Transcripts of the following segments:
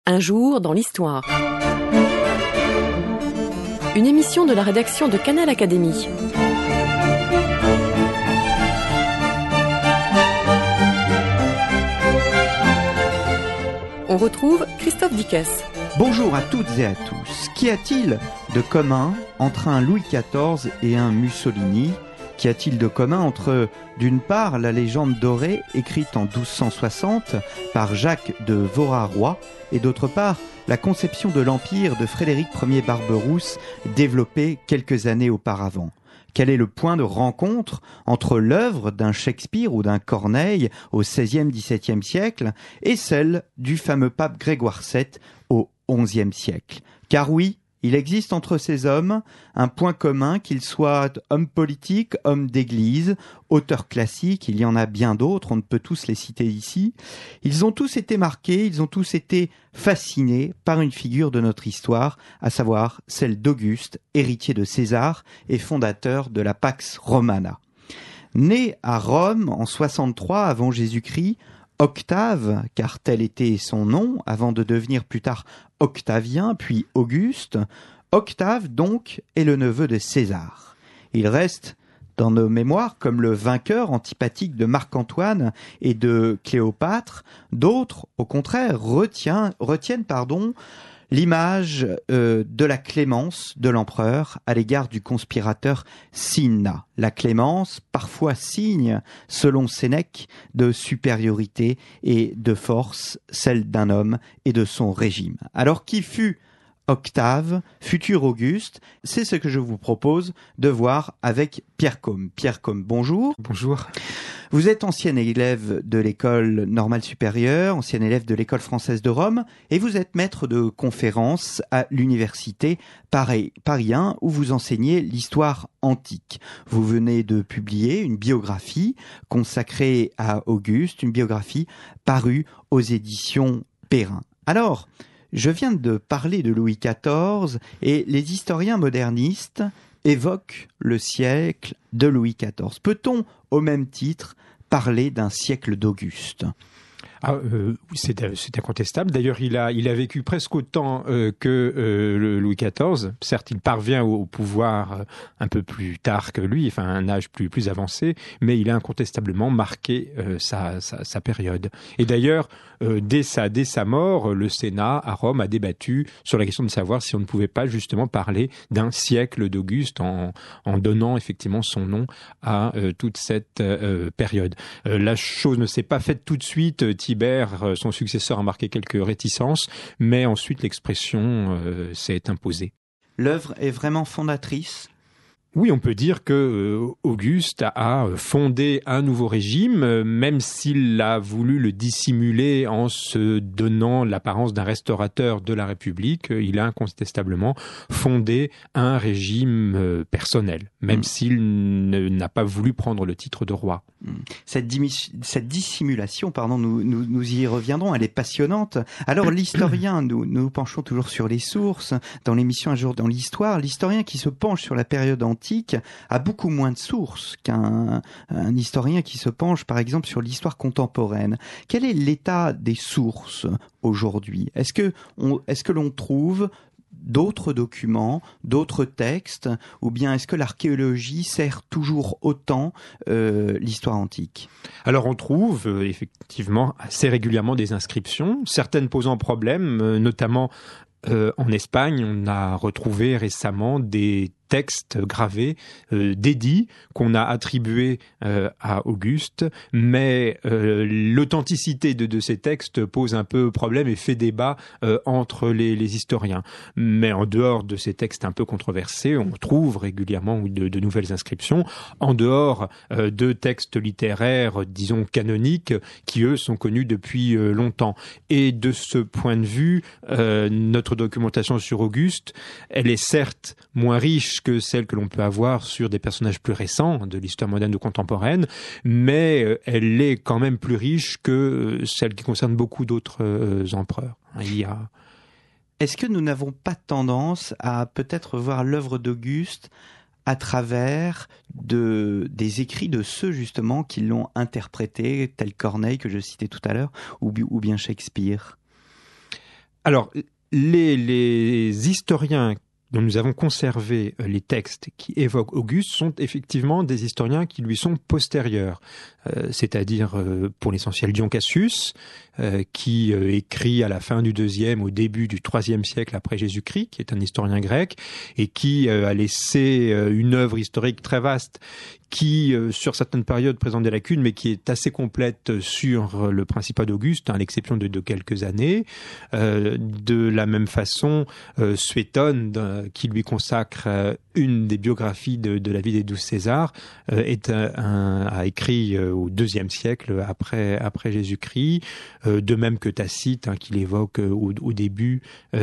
Un jour dans l'histoire. Une émission de la rédaction de Canal Académie. On retrouve Christophe Dickès. Bonjour à toutes et à tous. Qu'y a-t-il de commun entre un Louis XIV et un Mussolini ? Qu'y a-t-il de commun entre, d'une part, la légende dorée écrite en 1260 par Jacques de Voraroy et d'autre part, la conception de l'Empire de Frédéric Ier Barberousse développée quelques années auparavant ? Quel est le point de rencontre entre l'œuvre d'un Shakespeare ou d'un Corneille au XVIe, XVIIe siècle et celle du fameux pape Grégoire VII au XIe siècle ? Car oui, il existe entre ces hommes un point commun, qu'ils soient hommes politiques, hommes d'église, auteurs classiques, il y en a bien d'autres, on ne peut tous les citer ici. Ils ont tous été marqués, ils ont tous été fascinés par une figure de notre histoire, à savoir celle d'Auguste, héritier de César et fondateur de la Pax Romana. Né à Rome en 63 avant Jésus-Christ, Octave, car tel était son nom, avant de devenir plus tard Octavien, puis Auguste, Octave donc est le neveu de César. Il reste dans nos mémoires comme le vainqueur antipathique de Marc-Antoine et de Cléopâtre. D'autres, au contraire, retiennent l'image de la clémence de l'empereur à l'égard du conspirateur Cinna. La clémence, parfois signe, selon Sénèque, de supériorité et de force, celle d'un homme et de son régime. Alors qui fut Octave, futur Auguste? C'est ce que je vous propose de voir avec Pierre Côme. Pierre Côme, bonjour. Bonjour. Vous êtes ancien élève de l'école normale supérieure, ancien élève de l'école française de Rome, et vous êtes maître de conférences à l'université Paris 1 où vous enseignez l'histoire antique. Vous venez de publier une biographie consacrée à Auguste, une biographie parue aux éditions Perrin. Alors, je viens de parler de Louis XIV et les historiens modernistes évoquent le siècle de Louis XIV. Peut-on, au même titre, parler d'un siècle d'Auguste ? C'est incontestable. D'ailleurs, il a vécu presque autant que Louis XIV. Certes, il parvient au pouvoir un peu plus tard que lui, enfin un âge plus avancé, mais il a incontestablement marqué sa période. Et d'ailleurs, dès sa mort, le Sénat à Rome a débattu sur la question de savoir si on ne pouvait pas justement parler d'un siècle d'Auguste en donnant effectivement son nom à toute cette période. La chose ne s'est pas faite tout de suite. Tibère, son successeur, a marqué quelques réticences, mais ensuite l'expression s'est imposée. L'œuvre est vraiment fondatrice ? Oui, on peut dire que Auguste a fondé un nouveau régime, même s'il a voulu le dissimuler en se donnant l'apparence d'un restaurateur de la République. Il a incontestablement fondé un régime personnel, même s'il n'a pas voulu prendre le titre de roi. Cette dissimulation, nous y reviendrons, elle est passionnante. Alors l'historien, nous penchons toujours sur les sources, dans l'émission Un jour dans l'histoire, l'historien qui se penche sur la période antique a beaucoup moins de sources qu'un historien qui se penche par exemple sur l'histoire contemporaine. Quel est l'état des sources aujourd'hui ? Est-ce que l'on trouve d'autres documents, d'autres textes, ou bien est-ce que l'archéologie sert toujours autant l'histoire antique ? Alors on trouve effectivement assez régulièrement des inscriptions, certaines posant problème, notamment en Espagne. On a retrouvé récemment des textes gravés d'édits qu'on a attribués à Auguste, mais l'authenticité de ces textes pose un peu problème et fait débat entre les historiens. Mais en dehors de ces textes un peu controversés, on trouve régulièrement de nouvelles inscriptions, en dehors de textes littéraires, disons canoniques, qui eux sont connus depuis longtemps. Et de ce point de vue, notre documentation sur Auguste, elle est certes moins riche que celle que l'on peut avoir sur des personnages plus récents de l'histoire moderne ou contemporaine, mais elle est quand même plus riche que celle qui concerne beaucoup d'autres empereurs. Est-ce que nous n'avons pas tendance à peut-être voir l'œuvre d'Auguste à travers des écrits de ceux justement qui l'ont interprété, tel Corneille que je citais tout à l'heure, ou bien Shakespeare ? Alors, les historiens dont nous avons conservé les textes qui évoquent Auguste sont effectivement des historiens qui lui sont postérieurs, c'est-à-dire pour l'essentiel Dion Cassius, qui écrit à la fin du IIe, au début du IIIe siècle après Jésus-Christ, qui est un historien grec, et qui a laissé une œuvre historique très vaste, qui, sur certaines périodes, présente des lacunes, mais qui est assez complète sur le principat d'Auguste, à l'exception de quelques années. De la même façon, Suétone, qui lui consacre une des biographies de la vie des 12 Césars, a écrit au IIe siècle après Jésus-Christ, de même que Tacite, qui l'évoque au début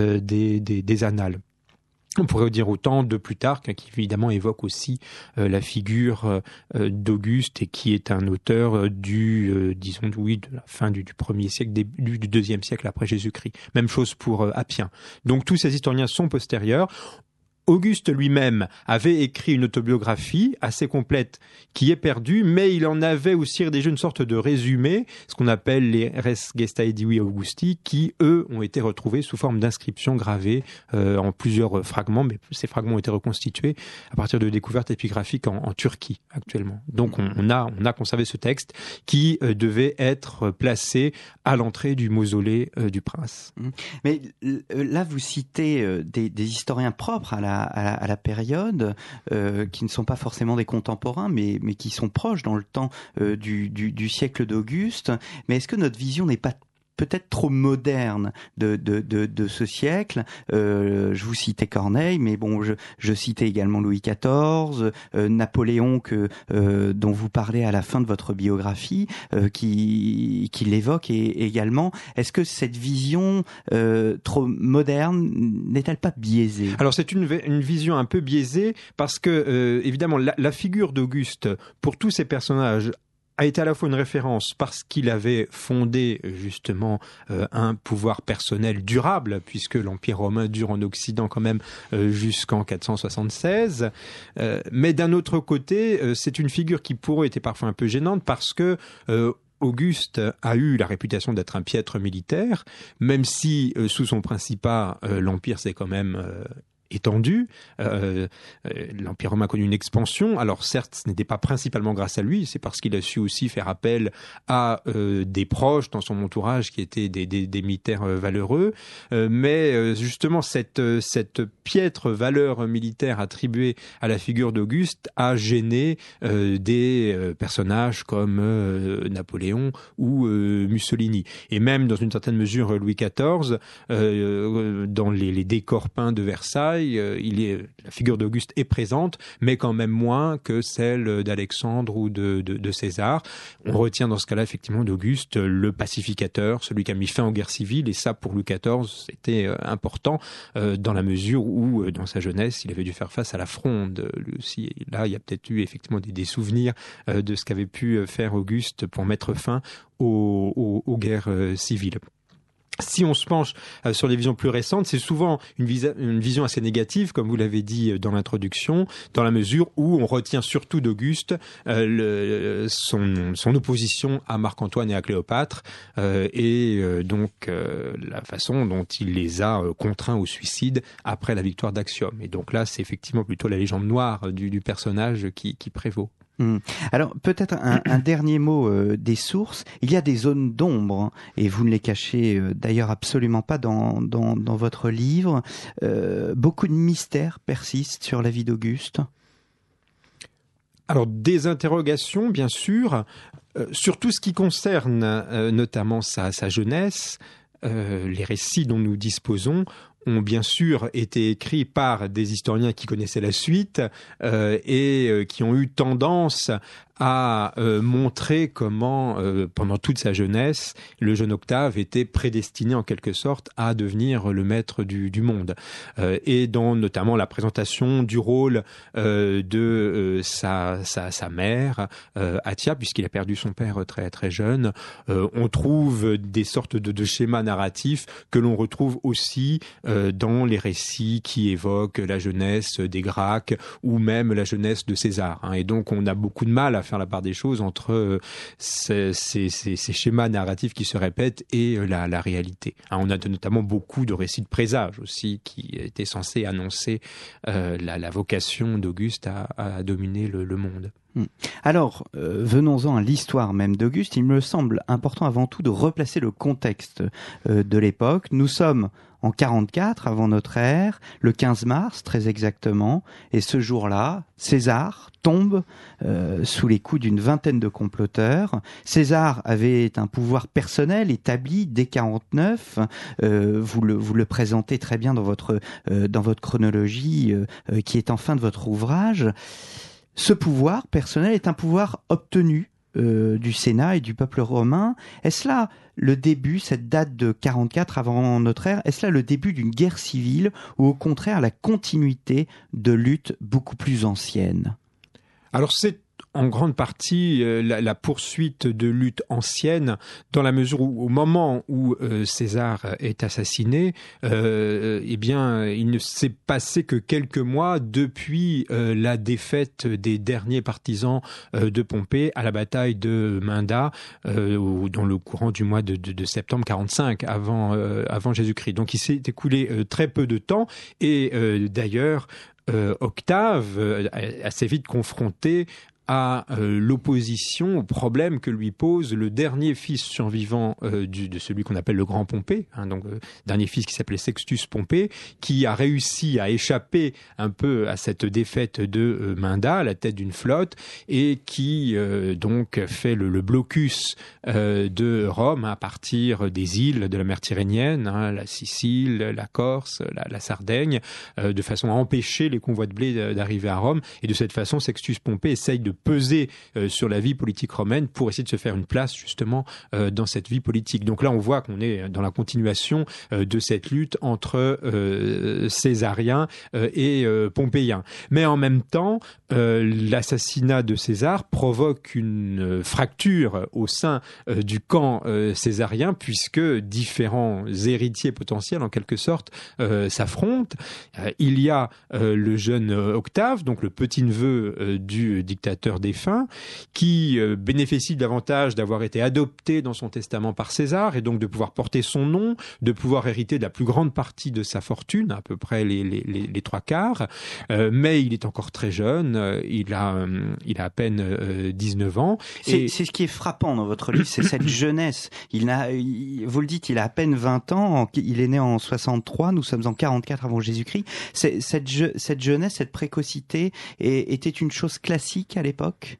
des Annales. On pourrait dire autant de Plutarque, qui évidemment évoque aussi la figure d'Auguste et qui est un auteur de la fin du 1er siècle, du 2e siècle après Jésus-Christ. Même chose pour Appien. Donc tous ces historiens sont postérieurs. Auguste lui-même avait écrit une autobiographie assez complète qui est perdue, mais il en avait aussi rédigé une sorte de résumé, ce qu'on appelle les Res Gestae Divi Augusti, qui, eux, ont été retrouvés sous forme d'inscriptions gravées en plusieurs fragments, mais ces fragments ont été reconstitués à partir de découvertes épigraphiques en Turquie actuellement. Donc on a conservé ce texte qui devait être placé à l'entrée du mausolée du prince. Mais là, vous citez des historiens propres à la période, qui ne sont pas forcément des contemporains, mais qui sont proches dans le temps du siècle d'Auguste. Mais est-ce que notre vision n'est pas peut-être trop moderne de ce siècle? Je vous citais Corneille, mais bon, je citais également Louis XIV, Napoléon dont vous parlez à la fin de votre biographie, qui l'évoque également. Est-ce que cette vision trop moderne n'est-elle pas biaisée? Alors c'est une vision un peu biaisée parce que évidemment la figure d'Auguste, pour tous ces personnages, a été à la fois une référence parce qu'il avait fondé justement un pouvoir personnel durable, puisque l'Empire romain dure en Occident quand même jusqu'en 476. Mais d'un autre côté, c'est une figure qui pour eux était parfois un peu gênante parce que Auguste a eu la réputation d'être un piètre militaire, même si sous son principat, l'Empire s'est quand même étendu. L'Empire romain a connu une expansion. Alors certes, ce n'était pas principalement grâce à lui, c'est parce qu'il a su aussi faire appel à des proches dans son entourage qui étaient des militaires valeureux. Mais justement, cette piètre valeur militaire attribuée à la figure d'Auguste a gêné des personnages comme Napoléon ou Mussolini. Et même, dans une certaine mesure, Louis XIV, dans les décors peints de Versailles, la figure d'Auguste est présente, mais quand même moins que celle d'Alexandre ou de César. On retient dans ce cas-là effectivement d'Auguste le pacificateur, celui qui a mis fin aux guerres civiles, et ça pour Louis XIV c'était important dans la mesure où dans sa jeunesse il avait dû faire face à la Fronde lui aussi. Et là il y a peut-être eu effectivement des souvenirs de ce qu'avait pu faire Auguste pour mettre fin aux guerres civiles. Si on se penche sur les visions plus récentes, c'est souvent une vision assez négative, comme vous l'avez dit dans l'introduction, dans la mesure où on retient surtout d'Auguste son opposition à Marc-Antoine et à Cléopâtre, et donc la façon dont il les a contraints au suicide après la victoire d'Actium. Et donc là, c'est effectivement plutôt la légende noire du personnage qui prévaut. Alors peut-être un dernier mot des sources. Il y a des zones d'ombre, et vous ne les cachez d'ailleurs absolument pas dans votre livre. Beaucoup de mystères persistent sur la vie d'Auguste. Alors des interrogations bien sûr, sur tout ce qui concerne notamment sa jeunesse. Les récits dont nous disposons ont bien sûr été écrits par des historiens qui connaissaient la suite et qui ont eu tendance à montrer comment, pendant toute sa jeunesse, le jeune Octave était prédestiné en quelque sorte à devenir le maître du monde. Et dans notamment la présentation du rôle de sa mère, Atia, puisqu'il a perdu son père très très jeune, on trouve des sortes de schémas narratifs que l'on retrouve aussi dans les récits qui évoquent la jeunesse des Gracques ou même la jeunesse de César. Et donc on a beaucoup de mal à faire la part des choses entre ces schémas narratifs qui se répètent et la réalité. On a notamment beaucoup de récits de présage aussi qui étaient censés annoncer la vocation d'Auguste à dominer le monde. Alors, venons-en à l'histoire même d'Auguste. Il me semble important avant tout de replacer le contexte de l'époque. Nous sommes en 44 avant notre ère, le 15 mars très exactement, et ce jour-là, César tombe sous les coups d'une vingtaine de comploteurs. César avait un pouvoir personnel établi dès 49. Vous le présentez très bien dans votre chronologie qui est en fin de votre ouvrage. Ce pouvoir personnel est un pouvoir obtenu du Sénat et du peuple romain. Est-ce là le début, cette date de 44 avant notre ère, est-ce là le début d'une guerre civile ou au contraire la continuité de luttes beaucoup plus anciennes ? Alors c'est en grande partie la poursuite de luttes anciennes, dans la mesure où au moment où César est assassiné, eh bien il ne s'est passé que quelques mois depuis la défaite des derniers partisans de Pompée à la bataille de Minda, dans le courant du mois de septembre 45 avant Jésus-Christ. Donc il s'est écoulé très peu de temps et d'ailleurs Octave assez vite confronté à l'opposition, au problème que lui pose le dernier fils survivant de celui qu'on appelle le Grand Pompée, donc dernier fils qui s'appelait Sextus Pompée, qui a réussi à échapper un peu à cette défaite de Minda, à la tête d'une flotte, et qui donc fait le blocus de Rome à partir des îles de la mer Tyrrhénienne, la Sicile, la Corse, la Sardaigne, de façon à empêcher les convois de blé d'arriver à Rome. Et de cette façon, Sextus Pompée essaye de peser sur la vie politique romaine pour essayer de se faire une place justement dans cette vie politique. Donc là, on voit qu'on est dans la continuation de cette lutte entre césariens et pompéiens. Mais en même temps, l'assassinat de César provoque une fracture au sein du camp césarien, puisque différents héritiers potentiels, en quelque sorte, s'affrontent. Il y a le jeune Octave, donc le petit-neveu du dictateur défunt, qui bénéficie davantage d'avoir été adopté dans son testament par César et donc de pouvoir porter son nom, de pouvoir hériter de la plus grande partie de sa fortune, à peu près les trois quarts, mais il est encore très jeune, il a à peine 19 ans. C'est ce qui est frappant dans votre livre, c'est cette jeunesse. Vous le dites, il a à peine 20 ans, il est né en 63, nous sommes en 44 avant Jésus-Christ. Cette jeunesse, cette précocité était une chose classique à l'époque?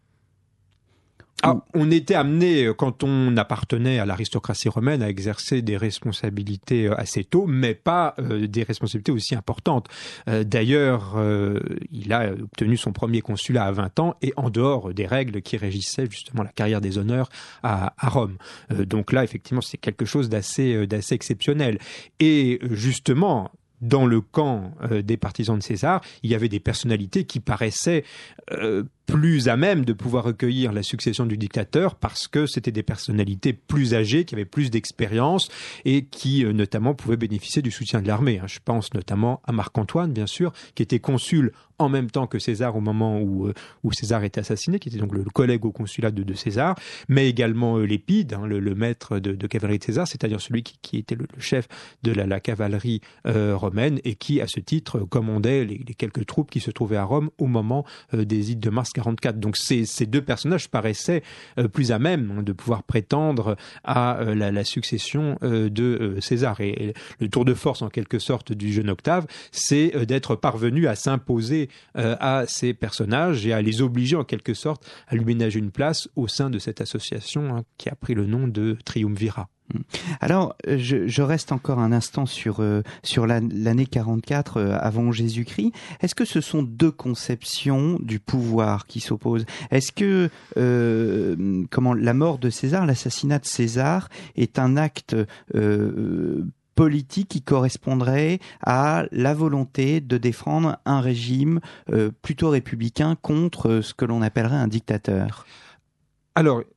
On était amené, quand on appartenait à l'aristocratie romaine, à exercer des responsabilités assez tôt, mais pas des responsabilités aussi importantes. D'ailleurs, il a obtenu son premier consulat à 20 ans et en dehors des règles qui régissaient justement la carrière des honneurs à Rome. Donc là, effectivement, c'est quelque chose d'assez exceptionnel. Et justement, dans le camp des partisans de César, il y avait des personnalités qui paraissaient plus à même de pouvoir recueillir la succession du dictateur parce que c'était des personnalités plus âgées, qui avaient plus d'expérience et qui notamment pouvaient bénéficier du soutien de l'armée. Je pense notamment à Marc-Antoine, bien sûr, qui était consul en même temps que César au moment où César était assassiné, qui était donc le collègue au consulat de César, mais également Lépide, le maître de cavalerie de César, c'est-à-dire celui qui était le chef de la cavalerie romaine et qui, à ce titre, commandait les quelques troupes qui se trouvaient à Rome au moment des ides de mars 44. Donc ces deux personnages paraissaient plus à même de pouvoir prétendre à la succession de César. Et le tour de force, en quelque sorte, du jeune Octave, c'est d'être parvenu à s'imposer à ces personnages et à les obliger, en quelque sorte, à lui ménager une place au sein de cette association qui a pris le nom de Triumvirat. Alors, je reste encore un instant sur l'année 44 avant Jésus-Christ. Est-ce que ce sont deux conceptions du pouvoir qui s'opposent? Est-ce que la mort de César, l'assassinat de César, est un acte politique qui correspondrait à la volonté de défendre un régime plutôt républicain contre ce que l'on appellerait un dictateur? Alors,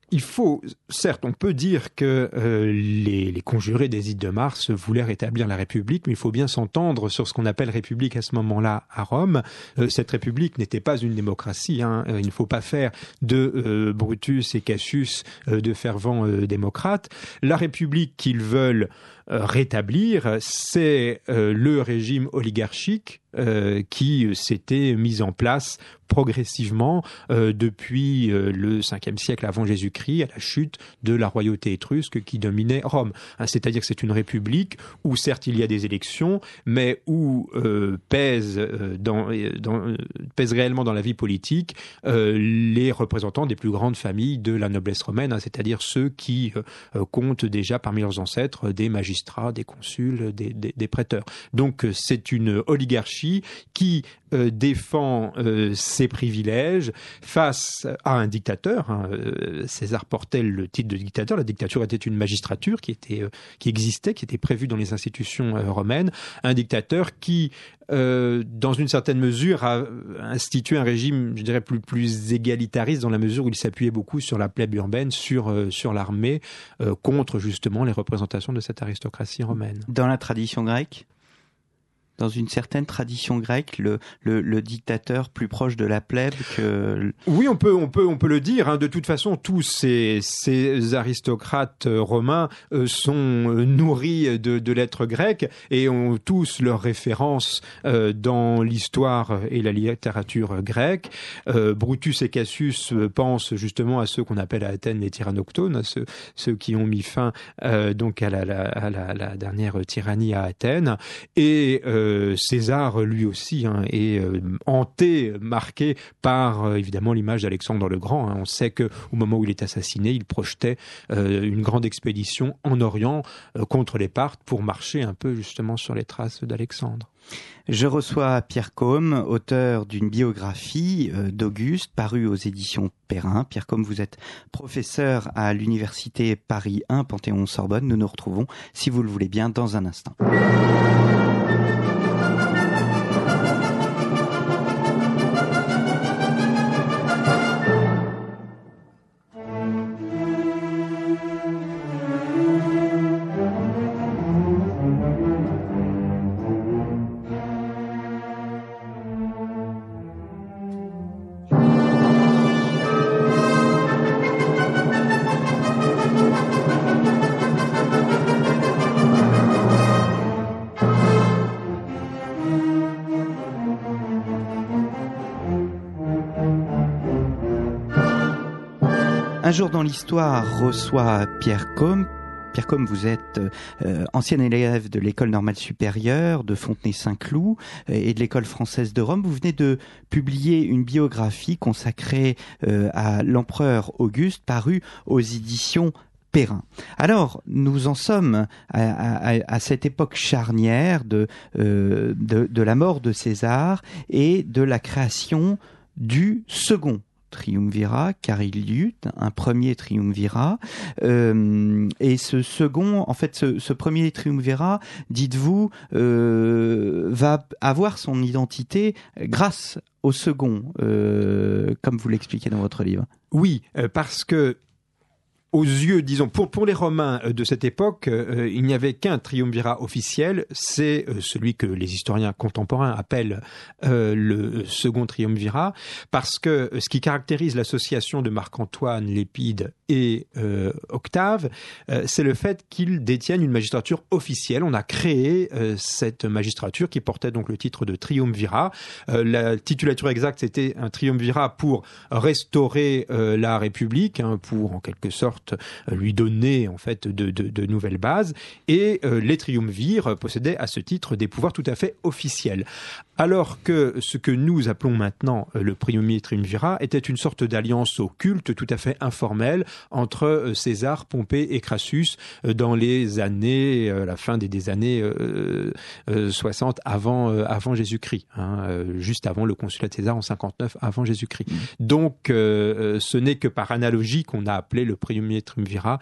certes, on peut dire que les conjurés des Ides de Mars voulaient rétablir la République, mais il faut bien s'entendre sur ce qu'on appelle République à ce moment-là à Rome. Cette République n'était pas une démocratie. Il ne faut pas faire de Brutus et Cassius de fervents démocrates. La République qu'ils veulent rétablir, c'est le régime oligarchique qui s'était mis en place progressivement depuis le 5e siècle avant Jésus-Christ, à la chute de la royauté étrusque qui dominait Rome. C'est-à-dire que c'est une république où certes il y a des élections, mais où pèsent réellement dans la vie politique les représentants des plus grandes familles de la noblesse romaine, c'est-à-dire ceux qui comptent déjà parmi leurs ancêtres des magistrats, des consuls, des prêteurs. Donc c'est une oligarchie qui défend ses privilèges face à un dictateur. César portait le titre de dictateur. La dictature était une magistrature qui existait, qui était prévue dans les institutions romaines. Un dictateur qui, dans une certaine mesure, a institué un régime, je dirais, plus égalitariste dans la mesure où il s'appuyait beaucoup sur la plèbe urbaine, sur l'armée, contre justement les représentations de cette aristocratie romaine. Dans la tradition grecque ? Dans une certaine tradition grecque, le dictateur plus proche de la plèbe que... Oui, on peut le dire. De toute façon, tous ces aristocrates romains sont nourris de lettres grecques et ont tous leurs références dans l'histoire et la littérature grecque. Brutus et Cassius pensent justement à ceux qu'on appelle à Athènes les tyrannoctones, ceux qui ont mis fin donc à la dernière tyrannie à Athènes. Et César, lui aussi, est hanté, marqué par évidemment l'image d'Alexandre le Grand. On sait que au moment où il est assassiné, il projetait une grande expédition en Orient contre les Parthes pour marcher un peu justement sur les traces d'Alexandre. Je reçois Pierre Côme, auteur d'une biographie d'Auguste, parue aux éditions Perrin. Pierre Côme, vous êtes professeur à l'université Paris 1 Panthéon-Sorbonne. Nous nous retrouvons, si vous le voulez bien, dans un instant. Un jour dans l'histoire reçoit Pierre Côme. Pierre Côme, vous êtes ancien élève de l'École normale supérieure de Fontenay-Saint-Cloud et de l'École française de Rome. Vous venez de publier une biographie consacrée à l'empereur Auguste, parue aux éditions Perrin. Alors, nous en sommes à cette époque charnière de la mort de César et de la création du second triumvirat, car il y eut un premier triumvirat, et ce second, en fait, ce premier triumvirat, dites-vous, va avoir son identité grâce au second, comme vous l'expliquez dans votre livre. Oui, parce que aux yeux, disons, pour les Romains de cette époque, il n'y avait qu'un triumvirat officiel, c'est celui que les historiens contemporains appellent le second triumvirat, parce que ce qui caractérise l'association de Marc-Antoine, Lépide et Octave, c'est le fait qu'ils détiennent une magistrature officielle. On a créé cette magistrature qui portait donc le titre de triumvirat. La titulature exacte, c'était un triumvirat pour restaurer la République, pour en quelque sorte lui donner en fait de nouvelles bases, et les triumvirs possédaient à ce titre des pouvoirs tout à fait officiels. Alors que ce que nous appelons maintenant le premier triumvirat était une sorte d'alliance occulte tout à fait informelle entre César, Pompée et Crassus dans les années, la fin des années 60 avant Jésus-Christ, juste avant le consulat de César en 59 avant Jésus-Christ. Donc ce n'est que par analogie qu'on a appelé le premier premier triumvirat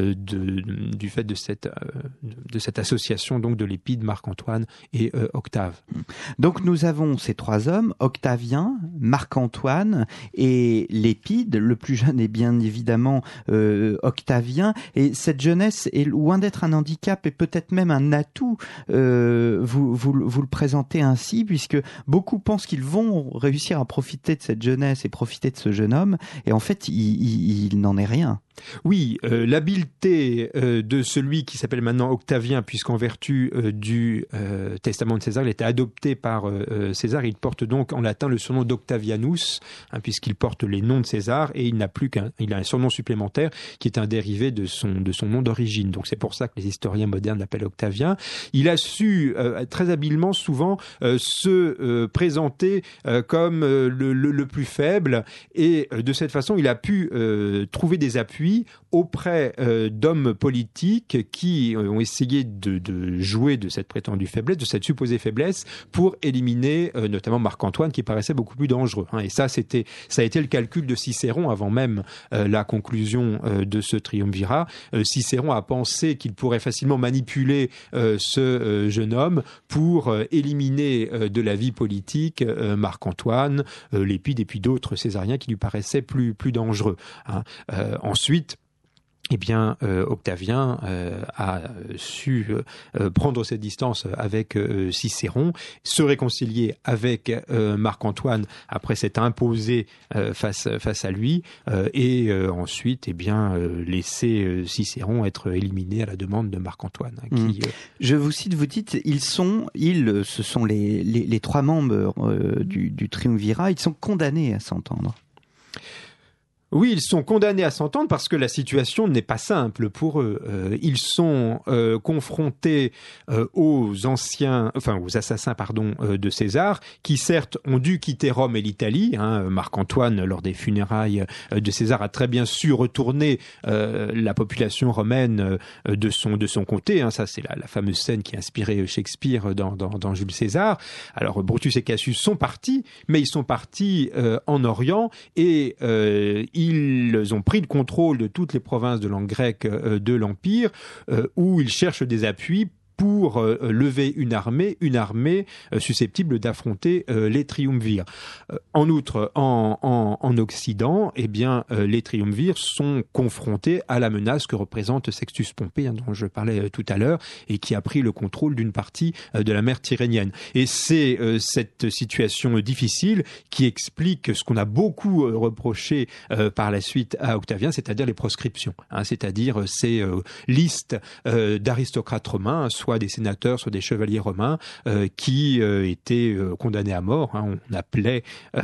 du fait de cette association donc de l'Épide, Marc-Antoine et Octave. Donc nous avons ces trois hommes, Octavien, Marc-Antoine et l'Épide. Le plus jeune est bien évidemment Octavien. Et cette jeunesse est loin d'être un handicap et peut-être même un atout. Vous le présentez ainsi, puisque beaucoup pensent qu'ils vont réussir à profiter de cette jeunesse et profiter de ce jeune homme. Et en fait, il n'en est rien. Oui, l'habileté de celui qui s'appelle maintenant Octavien, puisqu'en vertu du testament de César, il était adopté par César. Il porte donc en latin le surnom d'Octavianus, puisqu'il porte les noms de César, et il a un surnom supplémentaire qui est un dérivé de son nom d'origine. Donc c'est pour ça que les historiens modernes l'appellent Octavien. Il a su très habilement souvent se présenter comme le plus faible, et de cette façon il a pu trouver des appuis auprès d'hommes politiques qui ont essayé de jouer de cette prétendue faiblesse, de cette supposée faiblesse, pour éliminer notamment Marc-Antoine, qui paraissait beaucoup plus dangereux. Et ça a été le calcul de Cicéron avant même la conclusion de ce triumvirat. Cicéron a pensé qu'il pourrait facilement manipuler ce jeune homme pour éliminer de la vie politique Marc-Antoine, l'Épide et puis d'autres césariens qui lui paraissaient plus dangereux. Ensuite, Octavien a su prendre cette distance avec Cicéron, se réconcilier avec Marc-Antoine après s'être imposé face à lui, et ensuite laisser Cicéron être éliminé à la demande de Marc-Antoine. Je vous cite, vous dites, ce sont les trois membres du triumvirat, ils sont condamnés à s'entendre. Oui, ils sont condamnés à s'entendre parce que la situation n'est pas simple pour eux. Ils sont confrontés aux assassins, de César, qui certes ont dû quitter Rome et l'Italie. Marc-Antoine, lors des funérailles de César, a très bien su retourner la population romaine de son côté. Ça, c'est la fameuse scène qui a inspiré Shakespeare dans Jules César. Alors, Brutus et Cassius sont partis, mais ils sont partis en Orient, et ils ont pris le contrôle de toutes les provinces de langue grecque de l'Empire, où ils cherchent des appuis pour lever une armée susceptible d'affronter les triumvirs. En outre, en Occident, les triumvirs sont confrontés à la menace que représente Sextus Pompée, dont je parlais tout à l'heure, et qui a pris le contrôle d'une partie de la mer Tyrrhénienne. Et c'est cette situation difficile qui explique ce qu'on a beaucoup reproché par la suite à Octavien, c'est-à-dire les proscriptions, c'est-à-dire ces listes d'aristocrates romains, soit des sénateurs, soit des chevaliers romains, qui étaient condamnés à mort. On appelait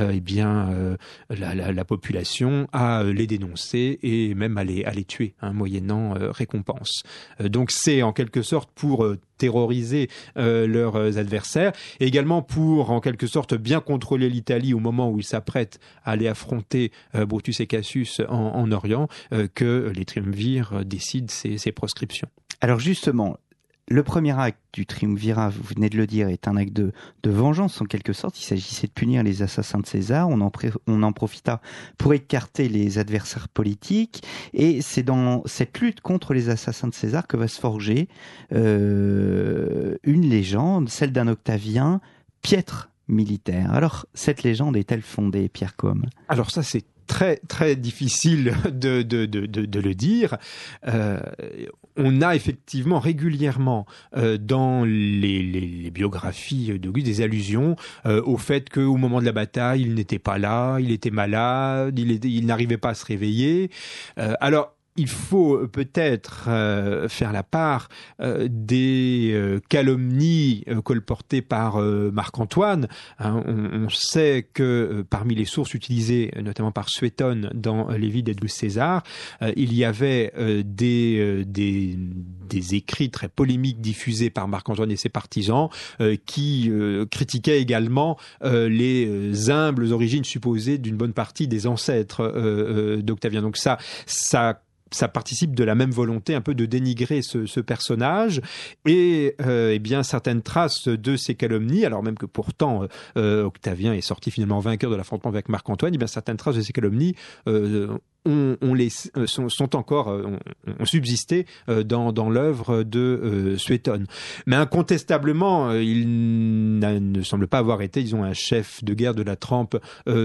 la population à les dénoncer et même à les tuer, moyennant récompense. Donc c'est en quelque sorte pour terroriser leurs adversaires, et également pour en quelque sorte bien contrôler l'Italie au moment où ils s'apprêtent à aller affronter Brutus et Cassius en Orient, que les triumvirs décident ces proscriptions. Alors justement, le premier acte du triumvirat, vous venez de le dire, est un acte de vengeance en quelque sorte. Il s'agissait de punir les assassins de César. On en profita pour écarter les adversaires politiques. Et c'est dans cette lutte contre les assassins de César que va se forger une légende, celle d'un Octavien piètre militaire. Alors, cette légende est-elle fondée, Pierre Côme ? Alors ça, c'est très très difficile de le dire. On a effectivement régulièrement dans les biographies d'Auguste des allusions au fait qu'au moment de la bataille, il n'était pas là, il était malade, il n'arrivait pas à se réveiller. Alors, il faut peut-être faire la part des calomnies colportées par Marc-Antoine. On sait que parmi les sources utilisées, notamment par Suétone dans les vies d'Edwige César, il y avait des écrits très polémiques diffusés par Marc-Antoine et ses partisans qui critiquaient également les humbles origines supposées d'une bonne partie des ancêtres d'Octavien. Donc ça participe de la même volonté un peu de dénigrer ce personnage, et certaines traces de ces calomnies, alors même que pourtant Octavien est sorti finalement vainqueur de l'affrontement avec Marc-Antoine, certaines traces de ces calomnies sont encore ont subsisté dans l'œuvre de Suétone. Mais incontestablement, il ne semble pas avoir été, disons, un chef de guerre de la trempe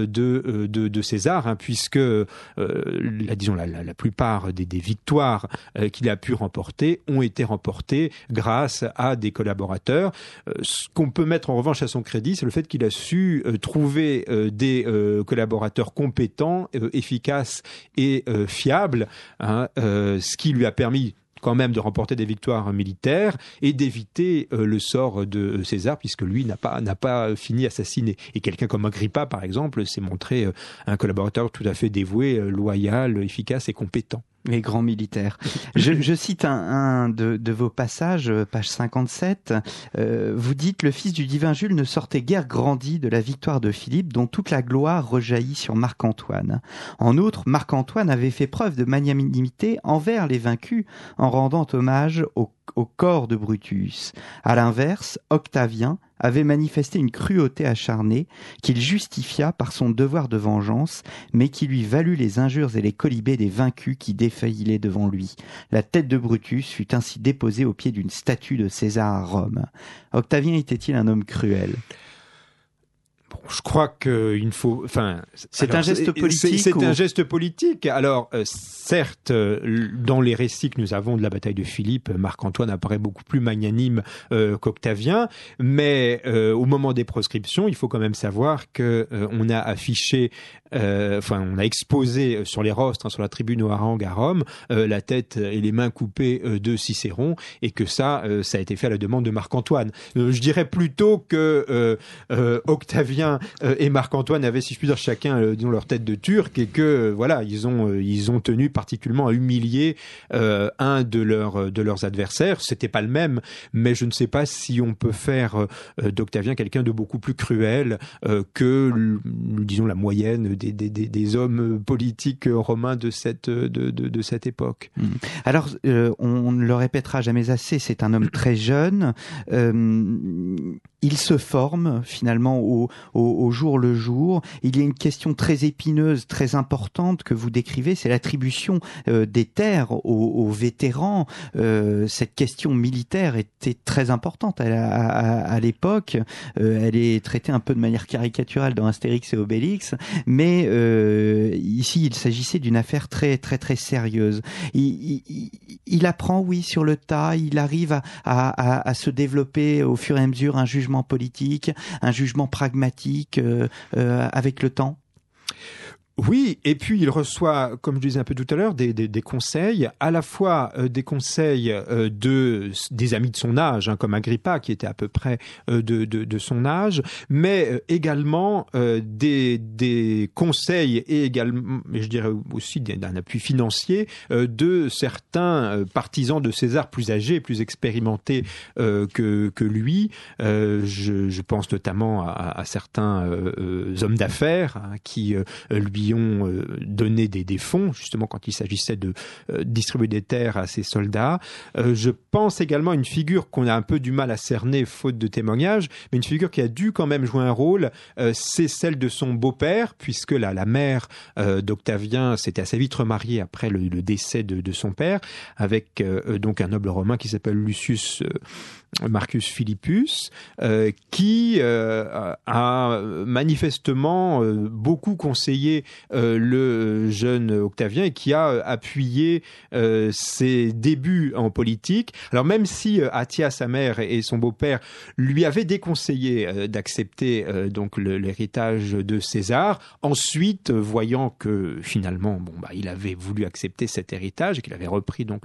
de César, puisque la plupart des victoires qu'il a pu remporter ont été remportées grâce à des collaborateurs. Ce qu'on peut mettre en revanche à son crédit, c'est le fait qu'il a su trouver des collaborateurs compétents, efficaces et fiable, ce qui lui a permis quand même de remporter des victoires militaires et d'éviter le sort de César, puisque lui n'a pas fini assassiné. Et quelqu'un comme Agrippa, par exemple, s'est montré un collaborateur tout à fait dévoué, loyal, efficace et compétent. Les grands militaires. Je cite un de vos passages, page 57. Vous dites « Le fils du divin Jules ne sortait guère grandi de la victoire de Philippe, dont toute la gloire rejaillit sur Marc-Antoine. En outre, Marc-Antoine avait fait preuve de magnanimité envers les vaincus en rendant hommage au corps de Brutus. À l'inverse, Octavien avait manifesté une cruauté acharnée qu'il justifia par son devoir de vengeance, mais qui lui valut les injures et les colibés des vaincus qui défaillaient devant lui. La tête de Brutus fut ainsi déposée au pied d'une statue de César à Rome. Octavien était-il un homme cruel ? Bon, je crois qu'il faut. C'est un geste politique. C'est un geste politique. Alors, certes, dans les récits que nous avons de la bataille de Philippe, Marc-Antoine apparaît beaucoup plus magnanime qu'Octavien. Mais au moment des proscriptions, il faut quand même savoir que on a affiché, on a exposé sur les rostres, sur la tribune au hareng à Rome, la tête et les mains coupées de Cicéron, et que ça a été fait à la demande de Marc-Antoine. Je dirais plutôt que Octavien et Marc-Antoine avaient, si je puis dire, chacun leur tête de turc, et que ils ont tenu particulièrement à humilier un de leurs adversaires. C'était pas le même, mais je ne sais pas si on peut faire d'Octavien quelqu'un de beaucoup plus cruel que disons la moyenne des hommes politiques romains de cette époque. Alors on ne le répétera jamais assez, c'est un homme très jeune. Il se forme finalement au jour le jour. Il y a une question très épineuse, très importante que vous décrivez, c'est l'attribution des terres aux vétérans. Cette question militaire était très importante à l'époque. Elle est traitée un peu de manière caricaturale dans Astérix et Obélix, mais ici il s'agissait d'une affaire très très très sérieuse. Il apprend, oui, sur le tas. Il arrive à se développer au fur et à mesure un jugement politique, un jugement pragmatique avec le temps. Oui, et puis il reçoit, comme je disais un peu tout à l'heure, des conseils, à la fois des conseils des amis de son âge, comme Agrippa, qui était à peu près de son âge, mais également des conseils et également, je dirais aussi d'un appui financier de certains partisans de César plus âgés, plus expérimentés que lui. Je pense notamment à certains hommes d'affaires qui lui ont donné des fonds, justement quand il s'agissait de distribuer des terres à ses soldats. Je pense également à une figure qu'on a un peu du mal à cerner, faute de témoignages, mais une figure qui a dû quand même jouer un rôle, c'est celle de son beau-père, puisque la mère d'Octavien s'était assez vite remariée après le décès de son père, avec donc un noble romain qui s'appelle Lucius Marcus Philippus, qui a manifestement beaucoup conseillé le jeune Octavien et qui a appuyé ses débuts en politique. Alors même si Attia, sa mère, et son beau-père lui avaient déconseillé d'accepter donc l'héritage de César, ensuite voyant que finalement il avait voulu accepter cet héritage et qu'il avait repris donc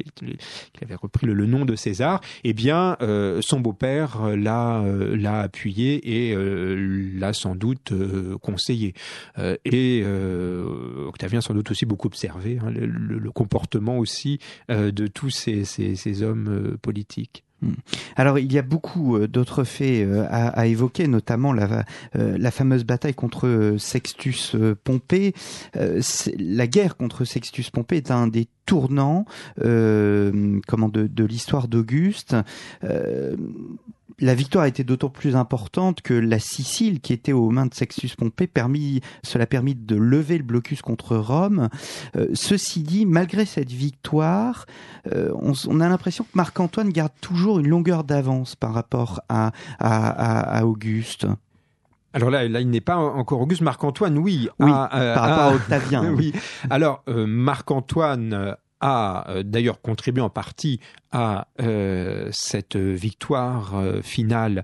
le nom de César, eh bien son beau-père l'a appuyé et l'a sans doute conseillé. Et Octavien sans doute aussi beaucoup observé le comportement aussi de tous ces hommes politiques. Alors il y a beaucoup d'autres faits à évoquer, notamment la fameuse bataille contre Sextus Pompée. La guerre contre Sextus Pompée est un des tournants de l'histoire d'Auguste. La victoire était d'autant plus importante que la Sicile, qui était aux mains de Sextus Pompée, cela permit de lever le blocus contre Rome. Ceci dit, malgré cette victoire, on a l'impression que Marc-Antoine garde toujours une longueur d'avance par rapport à Auguste. Alors là, il n'est pas encore Auguste. Marc-Antoine, oui. Par rapport à Octavien. Oui. Alors, Marc-Antoine a d'ailleurs contribué en partie à cette victoire finale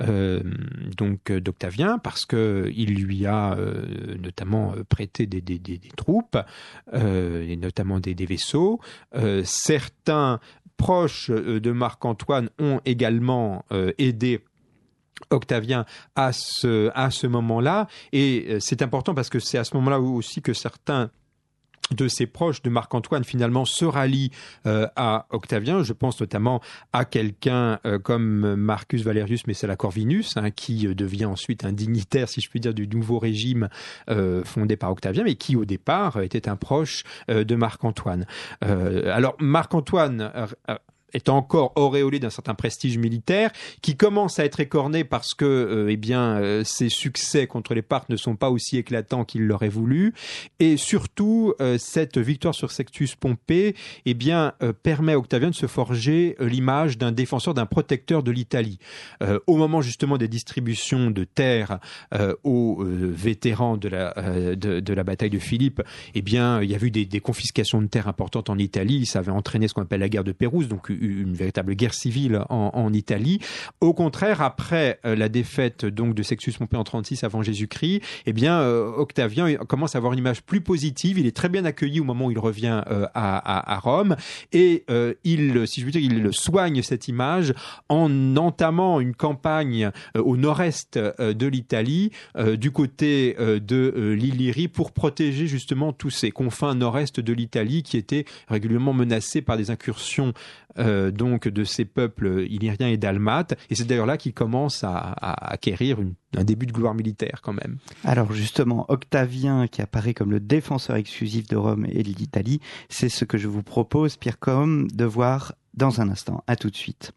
donc d'Octavien, parce que il lui a notamment prêté des troupes et notamment des vaisseaux. Certains proches de Marc-Antoine ont également aidé Octavien à ce moment-là, et c'est important parce que c'est à ce moment-là aussi que certains de ses proches de Marc-Antoine finalement se rallient à Octavien. Je pense notamment à quelqu'un comme Marcus Valerius Messala Corvinus, qui devient ensuite un dignitaire, si je puis dire, du nouveau régime fondé par Octavien, mais qui au départ était un proche de Marc-Antoine. Alors Marc-Antoine est encore auréolé d'un certain prestige militaire, qui commence à être écorné parce que ses succès contre les Parthes ne sont pas aussi éclatants qu'il l'aurait voulu, et surtout cette victoire sur Sextus Pompée permet à Octavien de se forger l'image d'un défenseur, d'un protecteur de l'Italie. Au moment justement des distributions de terres aux vétérans de la bataille de Philippe, il y a eu des confiscations de terres importantes en Italie. Ça avait entraîné ce qu'on appelle la guerre de Pérouse, donc une véritable guerre civile en Italie. Au contraire, après la défaite donc de Sextus Pompée en 36 avant Jésus-Christ, Octavien commence à avoir une image plus positive. Il est très bien accueilli au moment où il revient à Rome, et il soigne cette image en entamant une campagne au nord-est de l'Italie, du côté de l'Illyrie, pour protéger justement tous ces confins nord-est de l'Italie qui étaient régulièrement menacés par des incursions donc de ces peuples illyriens et dalmates, et c'est d'ailleurs là qu'il commence à acquérir un début de gloire militaire quand même. Alors justement, Octavien, qui apparaît comme le défenseur exclusif de Rome et de l'Italie, c'est ce que je vous propose, Pierre Combes, de voir dans un instant. À tout de suite.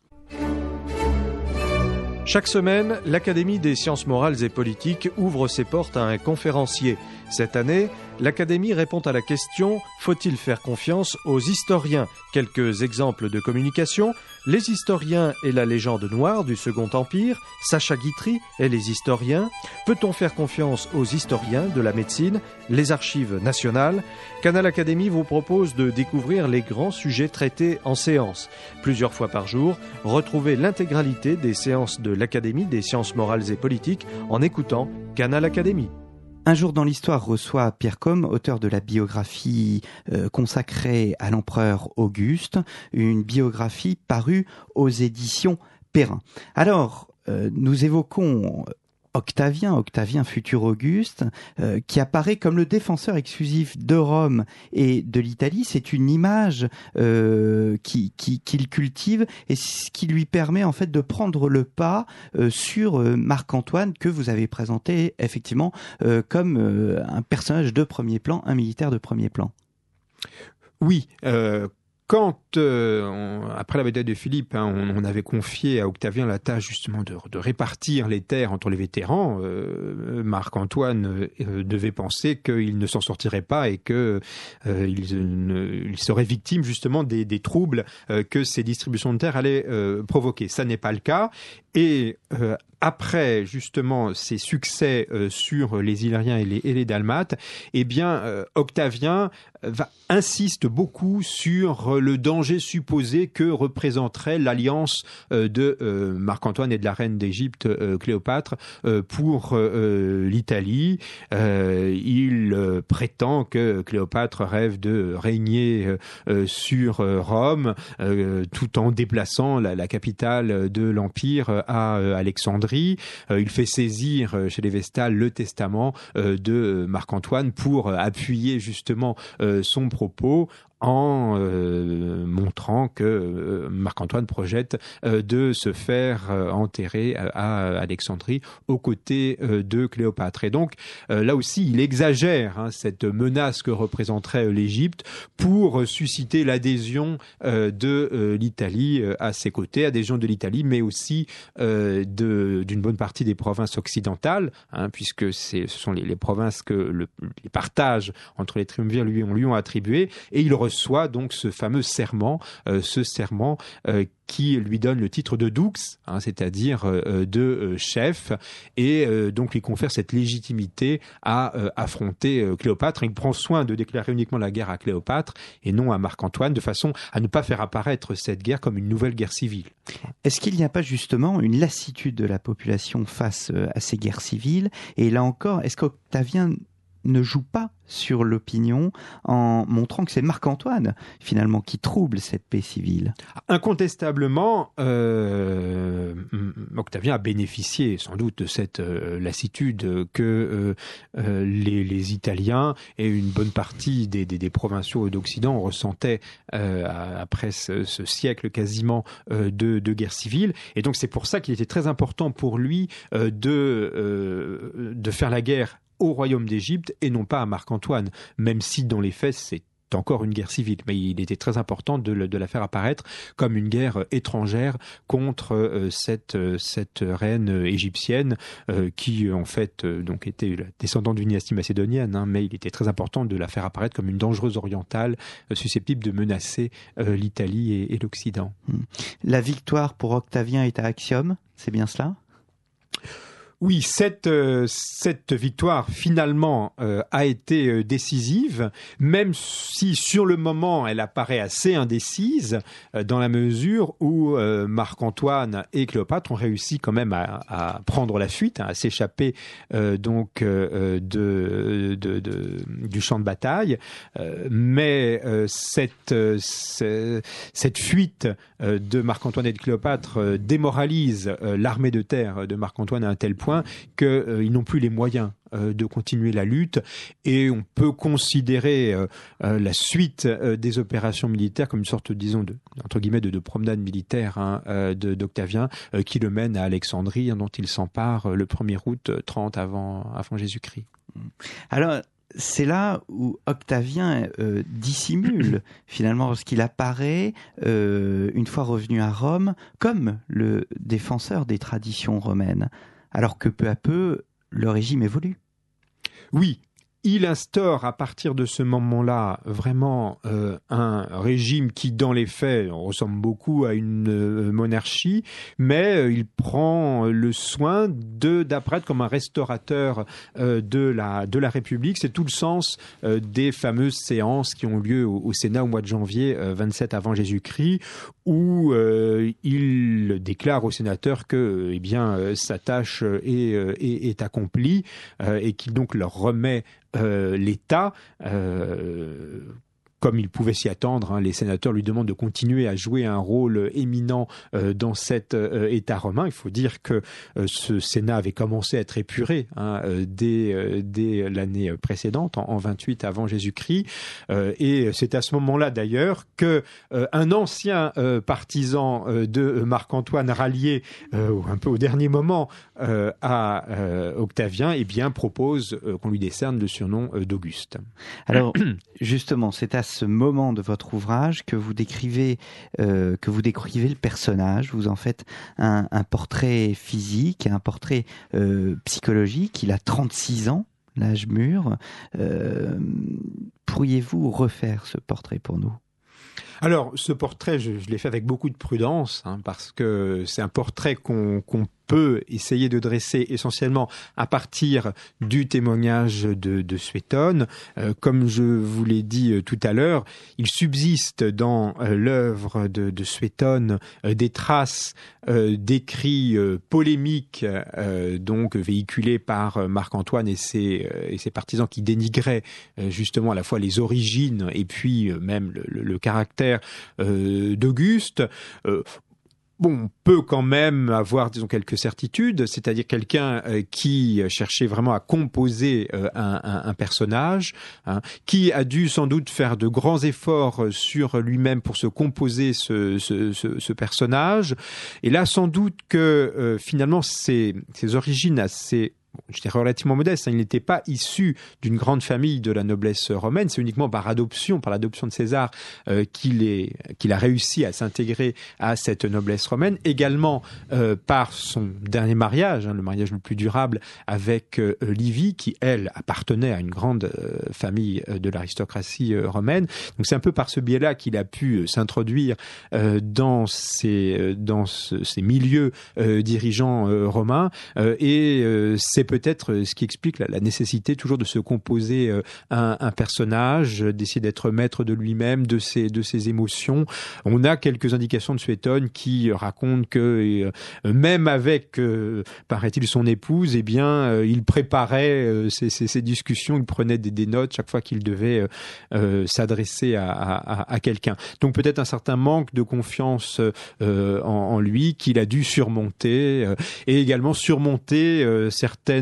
Chaque semaine, l'Académie des sciences morales et politiques ouvre ses portes à un conférencier. Cette année, l'Académie répond à la question « Faut-il faire confiance aux historiens ?» Quelques exemples de communication: les historiens et la légende noire du Second Empire, Sacha Guitry et les historiens. Peut-on faire confiance aux historiens de la médecine, les archives nationales? Canal Académie vous propose de découvrir les grands sujets traités en séance. Plusieurs fois par jour, retrouvez l'intégralité des séances de l'Académie des sciences morales et politiques en écoutant Canal Académie. Un jour dans l'histoire reçoit Pierre Combes, auteur de la biographie consacrée à l'empereur Auguste, une biographie parue aux éditions Perrin. Alors, nous évoquons Octavien, futur Auguste, qui apparaît comme le défenseur exclusif de Rome et de l'Italie. C'est une image qu'il cultive, et ce qui lui permet en fait de prendre le pas sur Marc-Antoine, que vous avez présenté effectivement comme un personnage de premier plan, un militaire de premier plan. Oui. Quand, après la bataille de Philippe, on avait confié à Octavien la tâche justement de répartir les terres entre les vétérans, Marc-Antoine devait penser qu'il ne s'en sortirait pas et que il serait victime justement des troubles que ces distributions de terres allaient provoquer. Ça n'est pas le cas, et après justement ces succès sur les Illyriens et les Dalmates, Octavien insiste beaucoup sur le danger supposé que représenterait l'alliance de Marc-Antoine et de la reine d'Égypte Cléopâtre pour l'Italie. Il prétend que Cléopâtre rêve de régner sur Rome tout en déplaçant la capitale de l'Empire à Alexandrie. Il fait saisir chez les Vestales le testament de Marc-Antoine pour appuyer justement son propos, en montrant que Marc-Antoine projette de se faire enterrer à Alexandrie aux côtés de Cléopâtre. Et donc là aussi, il exagère cette menace que représenterait l'Égypte pour susciter l'adhésion de l'Italie à ses côtés, adhésion de l'Italie, mais aussi d'une bonne partie des provinces occidentales, puisque ce sont les provinces que les partages entre les triumvirs lui ont attribués, et il reçoit donc ce fameux serment, qui lui donne le titre de dux, c'est-à-dire de chef, et donc lui confère cette légitimité à affronter Cléopâtre. Il prend soin de déclarer uniquement la guerre à Cléopâtre et non à Marc-Antoine, de façon à ne pas faire apparaître cette guerre comme une nouvelle guerre civile. Est-ce qu'il n'y a pas justement une lassitude de la population face à ces guerres civiles? Et là encore, est-ce qu'Octavien ne joue pas sur l'opinion en montrant que c'est Marc-Antoine finalement qui trouble cette paix civile? Incontestablement, Octavien a bénéficié sans doute de cette lassitude que les Italiens et une bonne partie des provinciaux d'Occident ressentaient après ce siècle quasiment de guerre civile. Et donc c'est pour ça qu'il était très important pour lui de faire la guerre au royaume d'Égypte et non pas à Marc-Antoine, même si dans les faits c'est encore une guerre civile, mais il était très important de la faire apparaître comme une guerre étrangère contre cette reine égyptienne qui en fait donc était descendante d'une dynastie macédonienne, mais il était très important de la faire apparaître comme une dangereuse orientale susceptible de menacer l'Italie et l'Occident. La victoire pour Octavien est à Actium, c'est bien cela ? Oui, cette victoire finalement a été décisive, même si sur le moment elle apparaît assez indécise, dans la mesure où Marc-Antoine et Cléopâtre ont réussi quand même à prendre la fuite, à s'échapper du champ de bataille, mais cette fuite de Marc-Antoine et de Cléopâtre démoralise l'armée de terre de Marc-Antoine à un tel point qu'ils n'ont plus les moyens de continuer la lutte, et on peut considérer la suite des opérations militaires comme une sorte, disons, entre guillemets, de promenade militaire d'Octavien qui le mène à Alexandrie, dont il s'empare le 1er août 30 avant Jésus-Christ. Alors, c'est là où Octavien dissimule finalement lorsqu'il apparaît une fois revenu à Rome comme le défenseur des traditions romaines, alors que peu à peu le régime évolue. Oui. Il instaure à partir de ce moment-là vraiment un régime qui, dans les faits, ressemble beaucoup à une monarchie, mais il prend le soin d'apparaître comme un restaurateur de la République. C'est tout le sens des fameuses séances qui ont lieu au Sénat au mois de janvier 27 avant Jésus-Christ, où il déclare aux sénateurs que sa tâche est accomplie et qu'il donc leur remet l'État, comme il pouvait s'y attendre. Les sénateurs lui demandent de continuer à jouer un rôle éminent dans cet État romain. Il faut dire que ce Sénat avait commencé à être épuré dès l'année précédente, en 28 avant Jésus-Christ. Et c'est à ce moment-là d'ailleurs que un ancien partisan de Marc-Antoine, rallié un peu au dernier moment à Octavien, propose qu'on lui décerne le surnom d'Auguste. Alors justement, c'est à ce moment de votre ouvrage que vous décrivez le personnage. Vous en faites un portrait physique, un portrait psychologique. Il a 36 ans, l'âge mûr. Pourriez-vous refaire ce portrait pour nous ? Alors, ce portrait, je l'ai fait avec beaucoup de prudence, parce que c'est un portrait qu'on peut essayer de dresser essentiellement à partir du témoignage de Suétone. Comme je vous l'ai dit tout à l'heure, il subsiste dans l'œuvre de Suétone des traces d'écrits polémiques, donc véhiculés par Marc-Antoine et ses partisans, qui dénigraient justement à la fois les origines et puis même le caractère d'Auguste. on peut quand même avoir, disons, quelques certitudes, c'est-à-dire quelqu'un qui cherchait vraiment à composer un personnage, qui a dû sans doute faire de grands efforts sur lui-même pour se composer ce personnage. Et là, sans doute que finalement, ses origines assez, je dirais, relativement modeste. Il n'était pas issu d'une grande famille de la noblesse romaine. C'est uniquement par l'adoption de César qu'il a réussi à s'intégrer à cette noblesse romaine. Également par son dernier mariage, le mariage le plus durable avec Livie, qui, elle, appartenait à une grande famille de l'aristocratie romaine. Donc c'est un peu par ce biais-là qu'il a pu s'introduire dans ces milieux dirigeants romains. C'est peut-être ce qui explique la nécessité toujours de se composer un personnage, d'essayer d'être maître de lui-même, de ses émotions. On a quelques indications de Suétone qui racontent que même avec, paraît-il, son épouse, eh bien, il préparait ces discussions, il prenait des notes chaque fois qu'il devait s'adresser à quelqu'un. Donc peut-être un certain manque de confiance en lui qu'il a dû surmonter, et également surmonter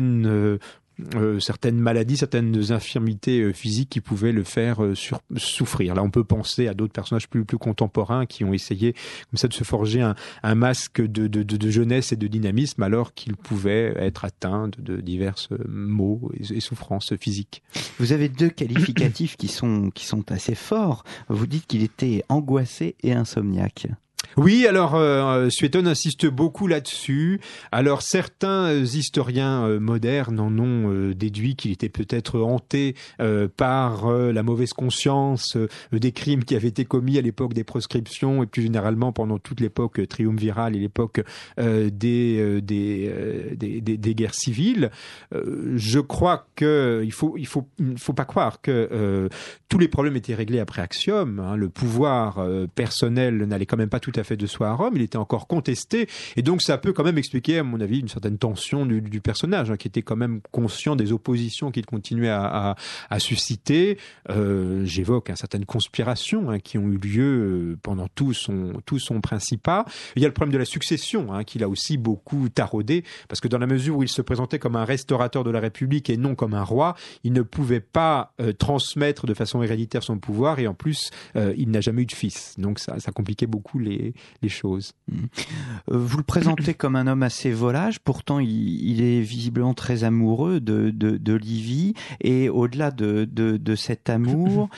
certaines maladies, certaines infirmités physiques qui pouvaient le faire souffrir. Là, on peut penser à d'autres personnages plus contemporains qui ont essayé comme ça de se forger un masque de jeunesse et de dynamisme alors qu'ils pouvaient être atteints de diverses maux et souffrances physiques. Vous avez 2 qualificatifs qui sont assez forts. Vous dites qu'il était angoissé et insomniaque. Oui, alors Suétone insiste beaucoup là-dessus. Alors certains historiens modernes en ont déduit qu'il était peut-être hanté par la mauvaise conscience des crimes qui avaient été commis à l'époque des proscriptions et plus généralement pendant toute l'époque triumvirale et l'époque des guerres civiles. Je crois que il faut pas croire que tous les problèmes étaient réglés après Axiome. Le pouvoir personnel n'allait quand même pas tout à fait de soi à Rome, il était encore contesté, et donc ça peut quand même expliquer, à mon avis, une certaine tension du personnage, qui était quand même conscient des oppositions qu'il continuait à susciter. J'évoque certaines conspirations qui ont eu lieu pendant tout son principat. Il y a le problème de la succession, qu'il a aussi beaucoup taraudé, parce que dans la mesure où il se présentait comme un restaurateur de la République et non comme un roi, il ne pouvait pas transmettre de façon héréditaire son pouvoir, et en plus, il n'a jamais eu de fils. Donc ça compliquait beaucoup les choses. Vous le présentez comme un homme assez volage, pourtant il est visiblement très amoureux de Livie, et au-delà de cet amour,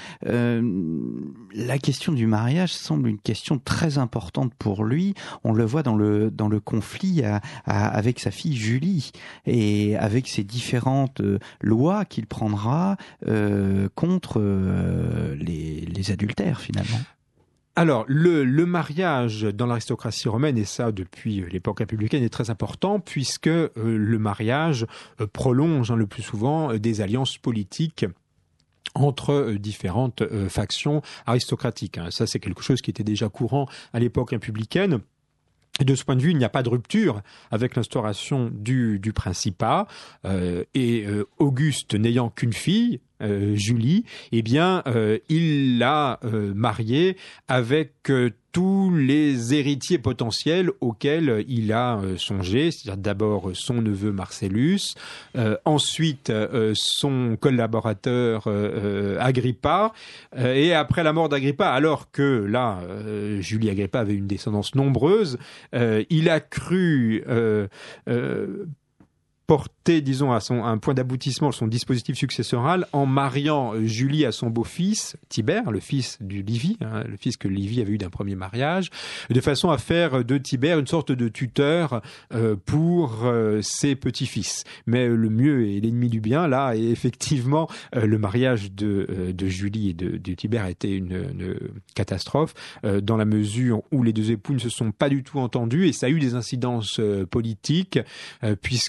la question du mariage semble une question très importante pour lui. On le voit dans le conflit avec sa fille Julie, et avec ces différentes lois qu'il prendra contre les adultères finalement. Alors, le mariage dans l'aristocratie romaine, et ça depuis l'époque républicaine, est très important puisque le mariage prolonge le plus souvent des alliances politiques entre différentes factions aristocratiques. Ça, c'est quelque chose qui était déjà courant à l'époque républicaine. Et de ce point de vue, il n'y a pas de rupture avec l'instauration du principat. Et Auguste n'ayant qu'une fille, Julie, eh bien, il l'a mariée avec tous les héritiers potentiels auxquels il a songé, c'est-à-dire d'abord son neveu Marcellus, ensuite son collaborateur Agrippa, et après la mort d'Agrippa, alors que là, Julie Agrippa avait une descendance nombreuse, il a cru porter, disons, à un point d'aboutissement son dispositif successoral en mariant Julie à son beau-fils, Tibère, le fils du Livie, le fils que Livie avait eu d'un premier mariage, de façon à faire de Tibère une sorte de tuteur pour ses petits-fils. Mais le mieux est l'ennemi du bien, là, et effectivement, le mariage de Julie et de Tibère a été une catastrophe, dans la mesure où les deux époux ne se sont pas du tout entendus, et ça a eu des incidences politiques, puisque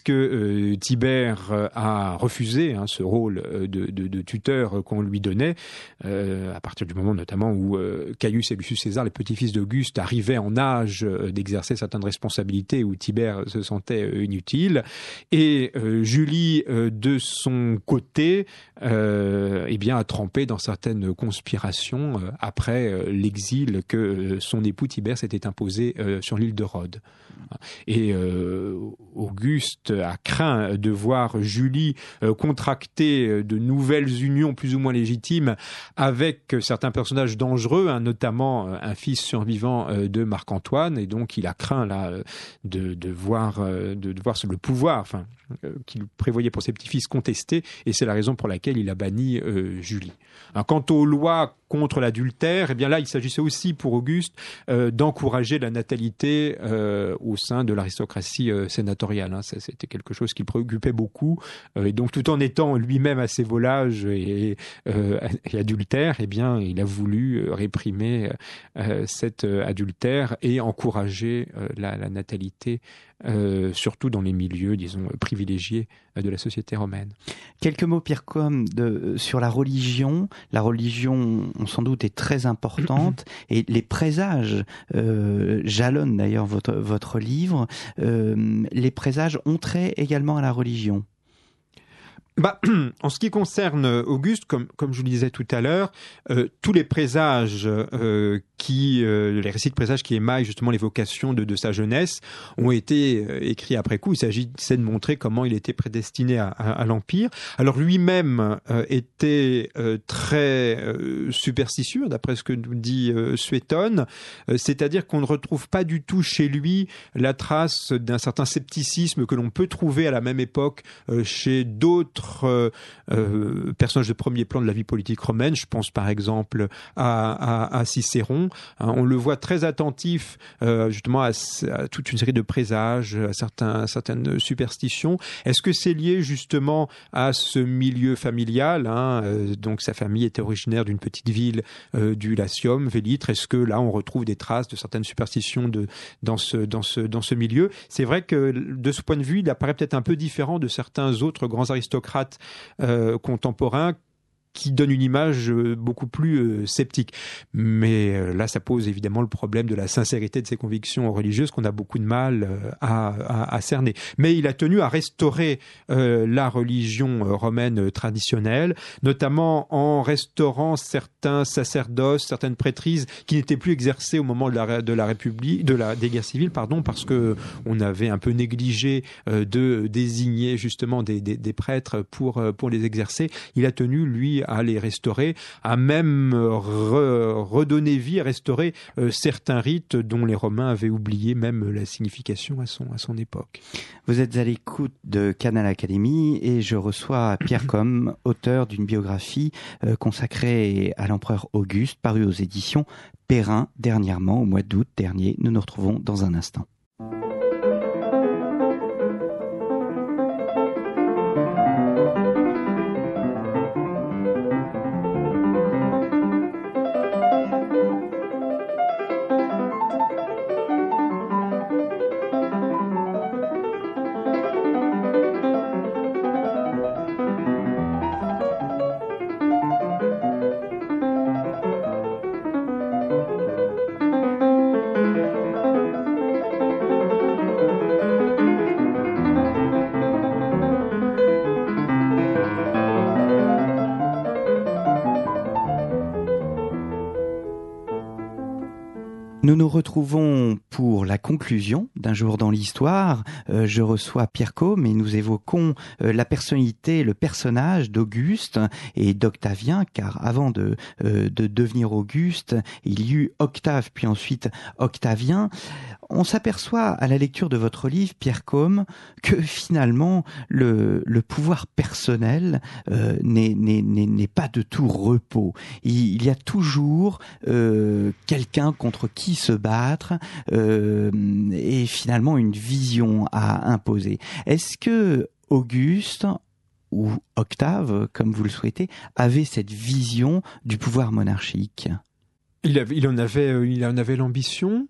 Tibère a refusé ce rôle de tuteur qu'on lui donnait, à partir du moment notamment où Caius et Lucius César, les petits-fils d'Auguste, arrivaient en âge d'exercer certaines responsabilités où Tibère se sentait inutile. Et Julie, de son côté, a trempé dans certaines conspirations après l'exil que son époux Tibère s'était imposé sur l'île de Rhodes. Et Auguste a craint de voir Julie contracter de nouvelles unions plus ou moins légitimes avec certains personnages dangereux, notamment un fils survivant de Marc-Antoine, et donc il a craint là de voir le pouvoir qu'il prévoyait pour ses petits-fils contesté, et c'est la raison pour laquelle il a banni Julie. Alors, quant aux lois contre l'adultère, là il s'agissait aussi pour Auguste d'encourager la natalité au sein de l'aristocratie sénatoriale. C'était quelque chose qui le préoccupait beaucoup, et donc tout en étant lui-même assez volage et adultère, il a voulu réprimer cet adultère et encourager la natalité, surtout dans les milieux, disons, privilégiés de la société romaine. Quelques mots, Pierre Combe, sur la religion. La religion, sans doute, est très importante, et les présages jalonnent d'ailleurs votre livre. Les présages ont trait également à la religion. En ce qui concerne Auguste, comme je le disais tout à l'heure, tous les présages les récits de présages qui émaillent justement les vocations de sa jeunesse ont été écrits après coup. Il s'agissait de montrer comment il était prédestiné à l'Empire. Alors lui-même était très superstitieux, d'après ce que nous dit Suétone, c'est-à-dire qu'on ne retrouve pas du tout chez lui la trace d'un certain scepticisme que l'on peut trouver à la même époque chez d'autres personnages de premier plan de la vie politique romaine. Je pense par exemple à Cicéron. On le voit très attentif justement à toute une série de présages, à certaines superstitions. Est-ce que c'est lié justement à ce milieu familial, donc sa famille était originaire d'une petite ville du Latium, Vélitre. Est-ce que là on retrouve des traces de certaines superstitions dans ce milieu? C'est vrai que de ce point de vue, il apparaît peut-être un peu différent de certains autres grands aristocrates contemporains qui donne une image beaucoup plus sceptique. Mais là, ça pose évidemment le problème de la sincérité de ses convictions religieuses qu'on a beaucoup de mal à cerner. Mais il a tenu à restaurer la religion romaine traditionnelle, notamment en restaurant certains sacerdoces, certaines prêtrises qui n'étaient plus exercées au moment de la République, des guerres civiles, parce que on avait un peu négligé de désigner justement des prêtres pour les exercer. Il a tenu, lui, à les restaurer, à même redonner vie, à restaurer certains rites dont les Romains avaient oublié même la signification à son époque. Vous êtes à l'écoute de Canal Académie et je reçois Pierre Combe, auteur d'une biographie consacrée à l'empereur Auguste, parue aux éditions Perrin dernièrement, au mois d'août dernier. Nous nous retrouvons dans un instant. Nous nous retrouvons pour la conclusion d'un jour dans l'histoire. Je reçois Pierre Combe et nous évoquons la personnalité, le personnage d'Auguste et d'Octavien, car avant de devenir Auguste, il y eut Octave puis ensuite Octavien. On s'aperçoit à la lecture de votre livre, Pierre Combe, que finalement le pouvoir personnel n'est pas de tout repos. Il y a toujours quelqu'un contre qui se battre et finalement une vision à imposer. Est-ce que Auguste ou Octave, comme vous le souhaitez, avait cette vision du pouvoir monarchique ? Il en avait l'ambition.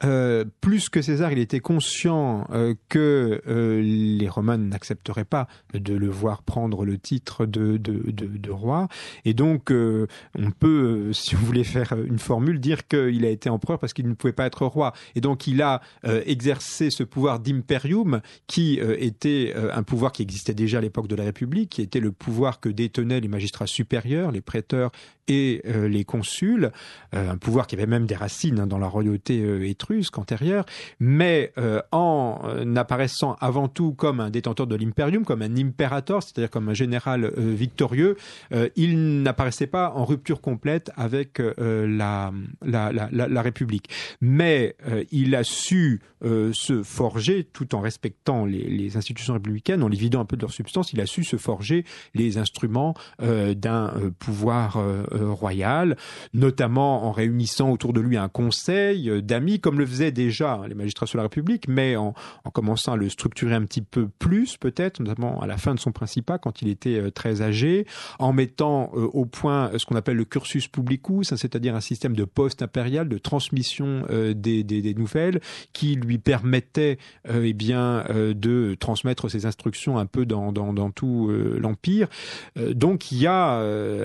plus que César, il était conscient que les Romains n'accepteraient pas de le voir prendre le titre de roi. Et donc, on peut, si vous voulez faire une formule, dire qu'il a été empereur parce qu'il ne pouvait pas être roi. Et donc, il a exercé ce pouvoir d'imperium qui était un pouvoir qui existait déjà à l'époque de la République, qui était le pouvoir que détenaient les magistrats supérieurs, les préteurs et les consuls, un pouvoir qui avait même des racines dans la royauté étrusque antérieure, mais en apparaissant avant tout comme un détenteur de l'imperium, comme un imperator, c'est-à-dire comme un général victorieux, il n'apparaissait pas en rupture complète avec la République. Mais il a su se forger, tout en respectant les institutions républicaines, en les vidant un peu de leur substance, il a su se forger les instruments d'un pouvoir royal, notamment en réunissant autour de lui un conseil d'amis, comme le faisaient déjà les magistrats sous la République, mais en commençant à le structurer un petit peu plus, peut-être, notamment à la fin de son principat, quand il était très âgé, en mettant au point ce qu'on appelle le cursus publicus, c'est-à-dire un système de poste impérial, de transmission des nouvelles, qui lui permettait de transmettre ses instructions un peu dans tout l'Empire. Donc il y a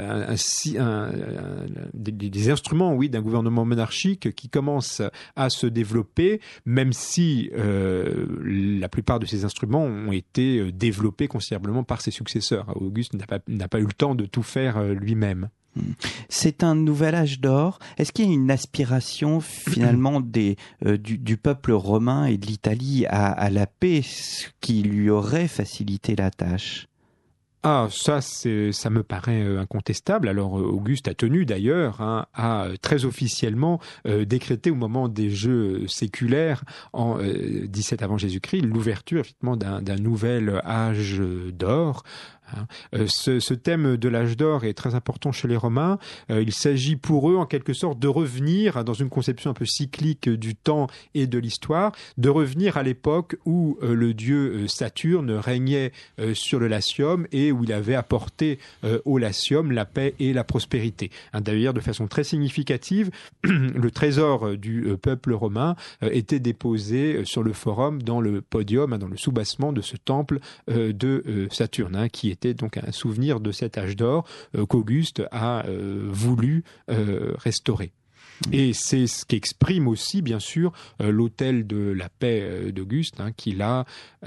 des instruments, oui, d'un gouvernement monarchique qui commence à se développer, même si la plupart de ces instruments ont été développés considérablement par ses successeurs. Auguste n'a pas eu le temps de tout faire lui-même. C'est un nouvel âge d'or. Est-ce qu'il y a une aspiration finalement du peuple romain et de l'Italie à la paix, ce qui lui aurait facilité la tâche ? Ah, ça me paraît incontestable. Alors Auguste a tenu d'ailleurs à très officiellement décréter au moment des Jeux séculaires en 17 avant Jésus-Christ l'ouverture effectivement d'un nouvel âge d'or. Ce thème de l'âge d'or est très important chez les Romains. Il s'agit pour eux, en quelque sorte, de revenir dans une conception un peu cyclique du temps et de l'histoire, de revenir à l'époque où le dieu Saturne régnait sur le Latium et où il avait apporté au Latium la paix et la prospérité. D'ailleurs, de façon très significative, le trésor du peuple romain était déposé sur le forum, dans le podium, dans le soubassement de ce temple de Saturne, qui était donc un souvenir de cet âge d'or qu'Auguste a voulu restaurer. Et c'est ce qu'exprime aussi, bien sûr, l'autel de la paix d'Auguste, qu'il a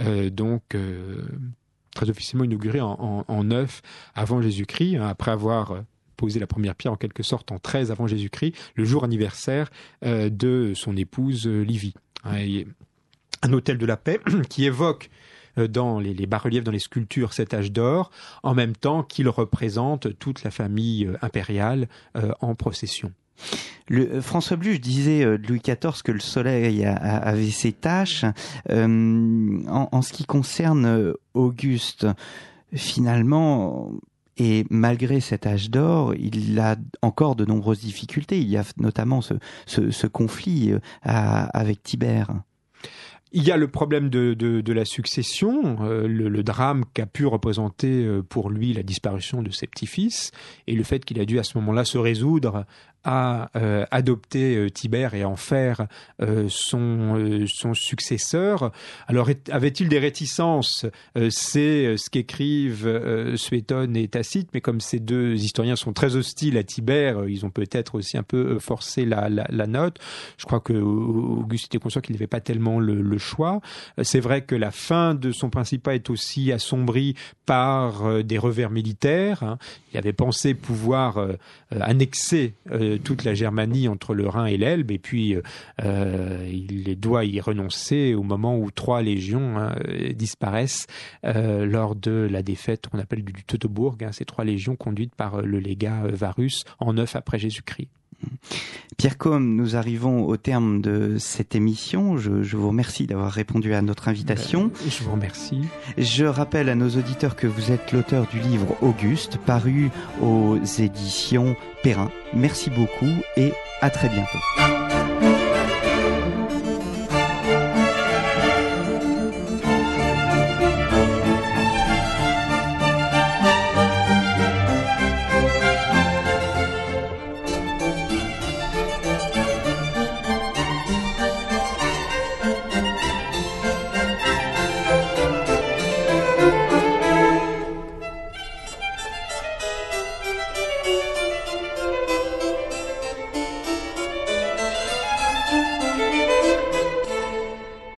très officiellement inauguré en 9 avant Jésus-Christ, après avoir posé la première pierre en quelque sorte en 13 avant Jésus-Christ, le jour anniversaire de son épouse Livie. Un autel de la paix qui évoque dans les bas-reliefs, dans les sculptures, cet âge d'or, en même temps qu'il représente toute la famille impériale en procession. François Bluch disait de Louis XIV que le soleil avait ses taches. En ce qui concerne Auguste, finalement, et malgré cet âge d'or, il a encore de nombreuses difficultés. Il y a notamment ce conflit avec Tibère. Il y a le problème de la succession, le drame qu'a pu représenter pour lui la disparition de ses petits-fils, et le fait qu'il a dû à ce moment-là se résoudre à adopter Tibère et en faire son successeur. Alors, avait-il des réticences ? C'est ce qu'écrivent Suétone et Tacite, mais comme ces deux historiens sont très hostiles à Tibère, ils ont peut-être aussi un peu forcé la note. Je crois que Auguste était conscient qu'il n'avait pas tellement le choix. C'est vrai que la fin de son principat est aussi assombrie par des revers militaires. Il avait pensé pouvoir annexer toute la Germanie entre le Rhin et l'Elbe, et puis il doit y renoncer au moment où 3 légions disparaissent lors de la défaite qu'on appelle du Teutobourg, ces 3 légions conduites par le légat Varus en 9 après Jésus-Christ. Pierre Côme, nous arrivons au terme de cette émission. Je vous remercie d'avoir répondu à notre invitation. Je vous remercie. Je rappelle à nos auditeurs que vous êtes l'auteur du livre Auguste, paru aux éditions Perrin. Merci beaucoup et à très bientôt.